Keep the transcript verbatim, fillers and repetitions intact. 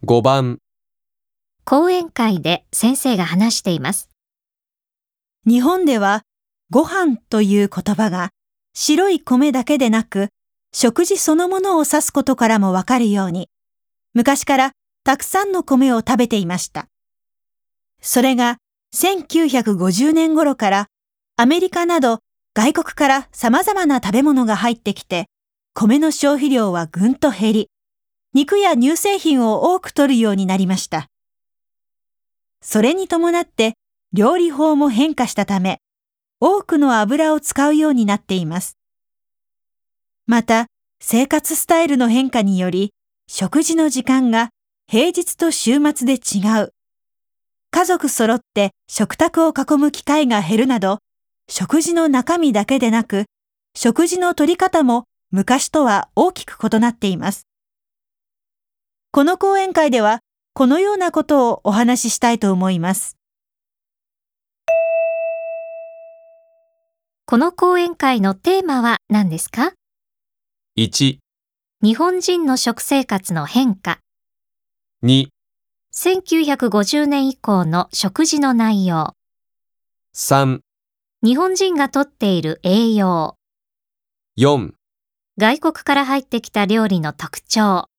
ごばん、 講演会で先生が話しています。 日本ではご飯という言葉が白い米だけでなく食事そのものを指すことからもわかるように、昔からたくさんの米を食べていました。それがせんきゅうひゃくごじゅうねん頃からアメリカなど外国から様々な食べ物が入ってきて、米の消費量はぐんと減り、肉や乳製品を多く摂るようになりました。それに伴って料理法も変化したため、多くの油を使うようになっています。また、生活スタイルの変化により、食事の時間が平日と週末で違う。家族揃って食卓を囲む機会が減るなど、食事の中身だけでなく、食事の取り方も昔とは大きく異なっています。この講演会では、このようなことをお話ししたいと思います。 この講演会のテーマは何ですか？ いち、 日本人の食生活の変化。 に、 せんきゅうひゃくごじゅうねん以降の食事の内容。 さん、 日本人がとっている栄養。 よん、 外国から入ってきた料理の特徴。